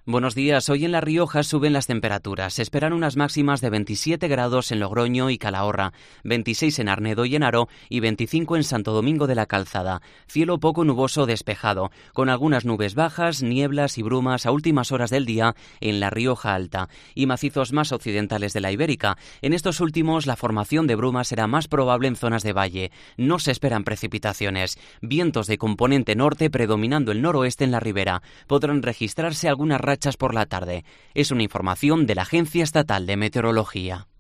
Buenos días. Hoy en La Rioja suben las temperaturas. Se esperan unas máximas de 27 grados en Logroño y Calahorra, 26 en Arnedo y Haro y 25 en Santo Domingo de la Calzada. Cielo poco nuboso despejado, con algunas nubes bajas, nieblas y brumas a últimas horas del día en La Rioja Alta y macizos más occidentales de la Ibérica. En estos últimos, la formación de brumas será más probable en zonas de valle. No se esperan precipitaciones. Vientos de componente norte predominando el noroeste en la ribera. Podrán registrarse algunas rachas por la tarde. Es una información de la Agencia Estatal de Meteorología.